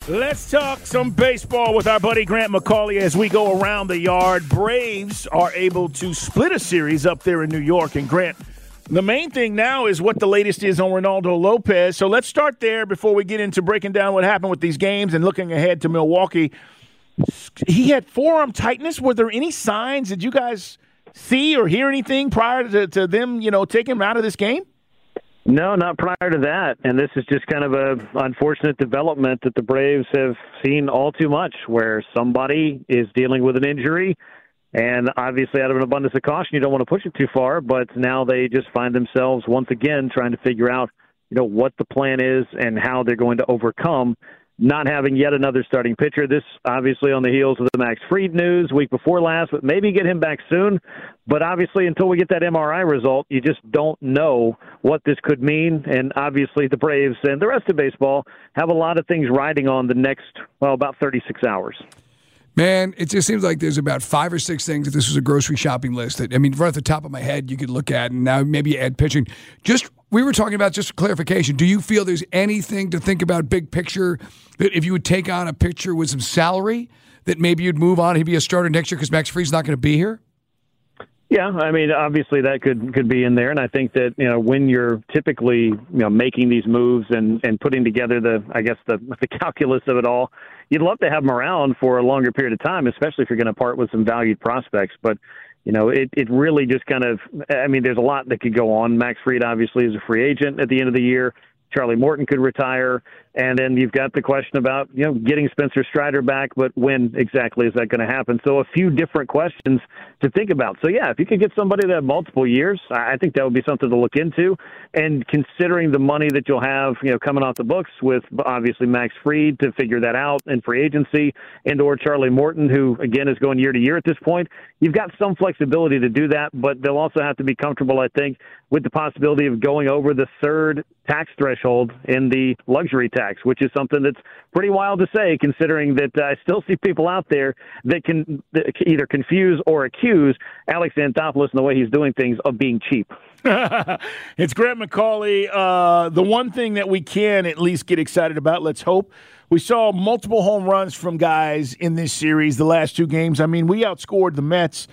Let's talk some baseball with our buddy Grant McCauley as we go around the yard. Braves are able to split a series up there in New York. And Grant, the main thing now is what the latest is on Ronaldo Lopez. So let's start there before we get into breaking down what happened with these games and looking ahead to Milwaukee. He had forearm tightness. Were there any signs? Did you guys see or hear anything prior to them, taking him out of this game? No, not prior to that. And this is just kind of an unfortunate development that the Braves have seen all too much, where somebody is dealing with an injury. And obviously, out of an abundance of caution, you don't want to push it too far. But now they just find themselves once again trying to figure out, what the plan is and how they're going to overcome not having yet another starting pitcher. This obviously on the heels of the Max Fried news week before last, but maybe get him back soon. But obviously until we get that MRI result, you just don't know what this could mean. And obviously the Braves and the rest of baseball have a lot of things riding on the next, about 36 hours. Man, it just seems like there's about 5 or 6 things, if this was a grocery shopping list, that, right at the top of my head, you could look at, and now maybe add pitching. We were talking about, just for clarification, do you feel there's anything to think about big picture, that if you would take on a pitcher with some salary, that maybe you'd move on, he'd be a starter next year because Max Fried's not going to be here? Yeah, obviously that could be in there, and I think that when you're typically making these moves and putting together the calculus of it all, you'd love to have them around for a longer period of time, especially if you're going to part with some valued prospects. But it really just kind of there's a lot that could go on. Max Fried obviously is a free agent at the end of the year. Charlie Morton could retire. And then you've got the question about, getting Spencer Strider back, but when exactly is that going to happen? So a few different questions to think about. So, yeah, if you could get somebody that had multiple years, I think that would be something to look into. And considering the money that you'll have, coming off the books with obviously Max Fried to figure that out in free agency, and or Charlie Morton, who, again, is going year to year at this point, you've got some flexibility to do that, but they'll also have to be comfortable, I think, with the possibility of going over the third tax threshold in the luxury tax, which is something that's pretty wild to say, considering that I still see people out there that can either confuse or accuse Alex Anthopoulos and the way he's doing things of being cheap. It's Grant McCauley. The one thing that we can at least get excited about, let's hope, we saw multiple home runs from guys in this series the last 2 games. We outscored the Mets,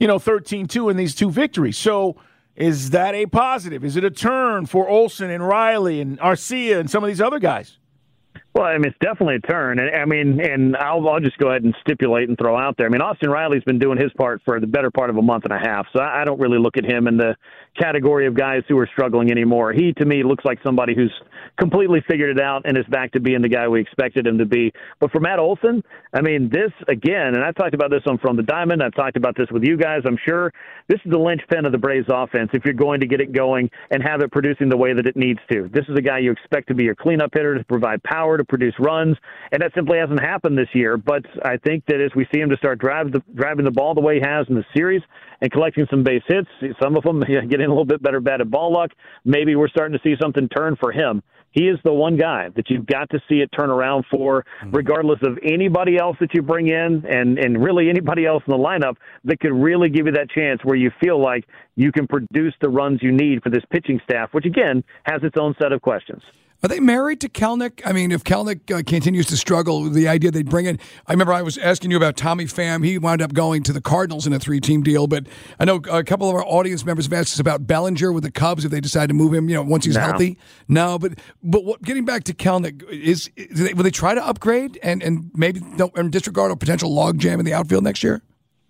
13-2 in these 2 victories. So is that a positive? Is it a turn for Olsen and Riley and Arcia and some of these other guys? Well, it's definitely a turn. And I'll just go ahead and stipulate and throw out there. Austin Riley's been doing his part for the better part of a month and a half, so I don't really look at him in the category of guys who are struggling anymore. He, to me, looks like somebody who's completely figured it out and is back to being the guy we expected him to be. But for Matt Olson, this, again, and I've talked about this on From the Diamond, I've talked about this with you guys, I'm sure, this is the linchpin of the Braves offense if you're going to get it going and have it producing the way that it needs to. This is a guy you expect to be your cleanup hitter, to provide power, to produce runs, and that simply hasn't happened this year. But I think that as we see him to start driving the ball the way he has in the series and collecting some base hits, some of them getting a little bit better batted ball luck, maybe we're starting to see something turn for him. He is the one guy that you've got to see it turn around for, regardless of anybody else that you bring in and really anybody else in the lineup that could really give you that chance where you feel like you can produce the runs you need for this pitching staff, which, again, has its own set of questions. Are they married to Kelenic? If Kelenic continues to struggle, the idea they'd bring in. I remember I was asking you about Tommy Pham. He wound up going to the Cardinals in a 3-team deal. But I know a couple of our audience members have asked us about Bellinger with the Cubs if they decide to move him. Once he's healthy. No, but getting back to Kelenic, will they try to upgrade and maybe disregard a potential logjam in the outfield next year?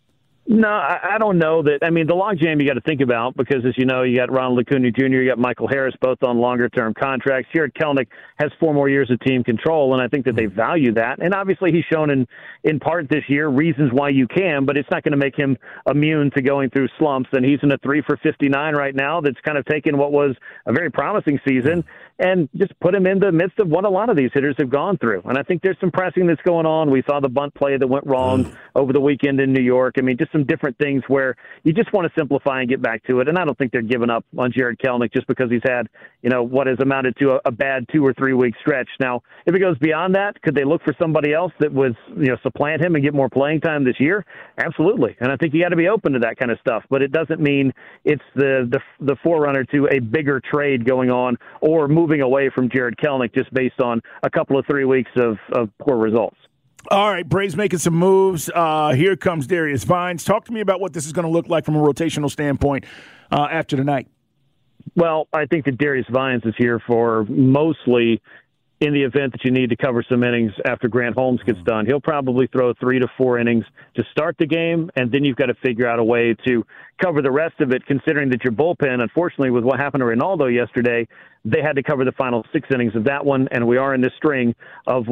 No, I don't know that. The logjam you got to think about because, as you know, you got Ronald Acuna Jr., you got Michael Harris, both on longer-term contracts. Here at Kelenic has 4 more years of team control, and I think that they value that. And obviously he's shown in part this year reasons why you can, but it's not going to make him immune to going through slumps. And he's in a 3 for 59 right now that's kind of taken what was a very promising season and just put him in the midst of what a lot of these hitters have gone through. And I think there's some pressing that's going on. We saw the bunt play that went wrong over the weekend in New York. Just some different things where you just want to simplify and get back to it. And I don't think they're giving up on Jarred Kelenic just because he's had, what has amounted to a bad 2 or 3 week stretch. Now, if it goes beyond that, could they look for somebody else that would, supplant him and get more playing time this year? Absolutely. And I think you got to be open to that kind of stuff. But it doesn't mean it's the forerunner to a bigger trade going on or moving away from Jarred Kelenic just based on a couple of 3 weeks of poor results. All right, Braves making some moves. Here comes Darius Vines. Talk to me about what this is going to look like from a rotational standpoint after tonight. Well, I think that Darius Vines is here for mostly in the event that you need to cover some innings after Grant Holmes gets done. He'll probably throw 3 to 4 innings to start the game, and then you've got to figure out a way to cover the rest of it, considering that your bullpen, unfortunately, with what happened to Ronaldo yesterday, they had to cover the final 6 innings of that one, and we are in this string of,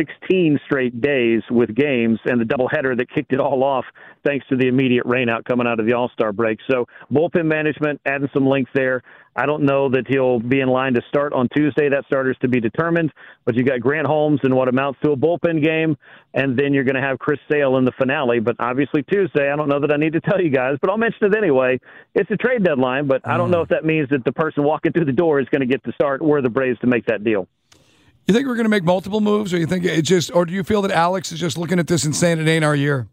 16 straight days with games and the doubleheader that kicked it all off thanks to the immediate rainout coming out of the All-Star break. So bullpen management, adding some length there. I don't know that he'll be in line to start on Tuesday. That starter's to be determined. But you got Grant Holmes in what amounts to a bullpen game, and then you're going to have Chris Sale in the finale. But obviously Tuesday, I don't know that I need to tell you guys, but I'll mention it anyway. It's a trade deadline, but I don't know if that means that the person walking through the door is going to get to start or the Braves to make that deal. You think we're going to make multiple moves, or you think or do you feel that Alex is just looking at this and saying it ain't our year?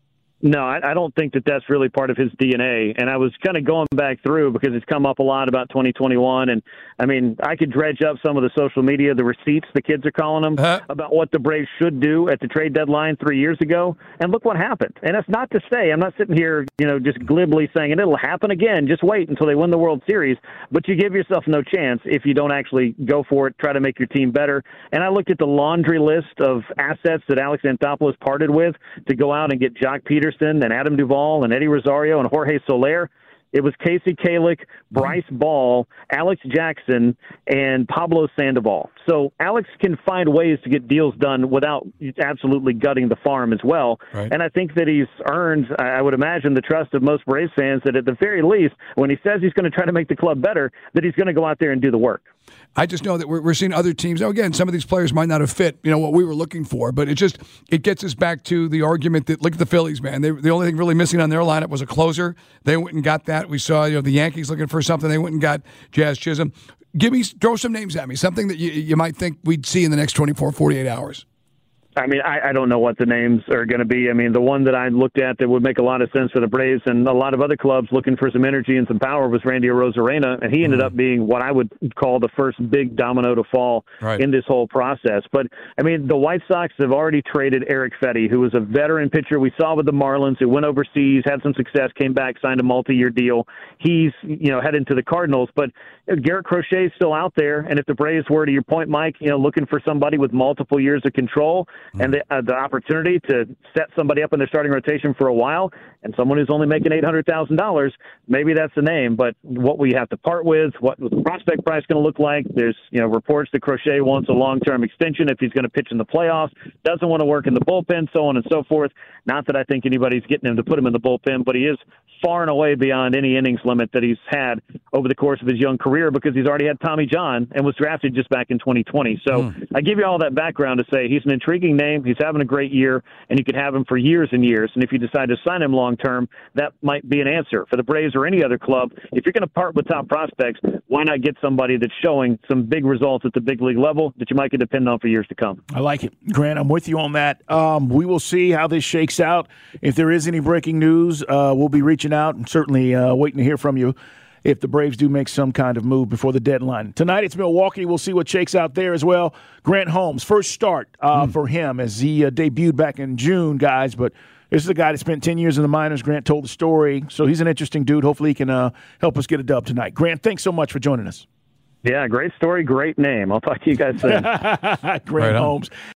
No, I don't think that that's really part of his DNA. And I was kind of going back through because it's come up a lot about 2021. And, I mean, I could dredge up some of the social media, the receipts the kids are calling them, about what the Braves should do at the trade deadline 3 years ago. And look what happened. And that's not to say, I'm not sitting here, just glibly saying, and it'll happen again. Just wait until they win the World Series. But you give yourself no chance if you don't actually go for it, try to make your team better. And I looked at the laundry list of assets that Alex Anthopoulos parted with to go out and get Jock Peterson and Adam Duvall and Eddie Rosario and Jorge Soler. It was Casey Kalick, Bryce Ball, Alex Jackson, and Pablo Sandoval. So Alex can find ways to get deals done without absolutely gutting the farm as well. Right. And I think that he's earned, I would imagine, the trust of most Braves fans that at the very least, when he says he's going to try to make the club better, that he's going to go out there and do the work. I just know that we're seeing other teams. Now, again, some of these players might not have fit, what we were looking for, but it gets us back to the argument that, look at the Phillies, man. The only thing really missing on their lineup was a closer. They went and got that. We saw, the Yankees looking for something. They went and got Jazz Chisholm. Throw some names at me, something that you might think we'd see in the next 24, 48 hours. I mean, I don't know what the names are going to be. I mean, the one that I looked at that would make a lot of sense for the Braves and a lot of other clubs looking for some energy and some power was Randy Arozarena, and he ended up being what I would call the first big domino to fall in this whole process. But, I mean, the White Sox have already traded Eric Fetty, who was a veteran pitcher we saw with the Marlins, who went overseas, had some success, came back, signed a multi-year deal. He's, heading to the Cardinals. But Garrett Crochet is still out there, and if the Braves were, to your point, Mike, looking for somebody with multiple years of control, and the opportunity to set somebody up in their starting rotation for a while, and someone who's only making $800,000, maybe that's the name. But what we have to part with, what the prospect price going to look like? There's reports that Crochet wants a long-term extension if he's going to pitch in the playoffs, doesn't want to work in the bullpen, so on and so forth. Not that I think anybody's getting him to put him in the bullpen, but he is far and away beyond any innings limit that he's had over the course of his young career because he's already had Tommy John and was drafted just back in 2020. So I give you all that background to say he's an intriguing name. He's having a great year, and you could have him for years and years. And if you decide to sign him long-term, that might be an answer for the Braves or any other club. If you're going to part with top prospects, why not get somebody that's showing some big results at the big league level that you might get depend on for years to come? I like it. Grant, I'm with you on that. We will see how this shakes out. If there is any breaking news, we'll be reaching out and certainly waiting to hear from you if the Braves do make some kind of move before the deadline. Tonight it's Milwaukee. We'll see what shakes out there as well. Grant Holmes, first start for him as he debuted back in June, guys. But this is a guy that spent 10 years in the minors. Grant told the story. So he's an interesting dude. Hopefully he can help us get a dub tonight. Grant, thanks so much for joining us. Yeah, great story, great name. I'll talk to you guys soon. Grant Holmes.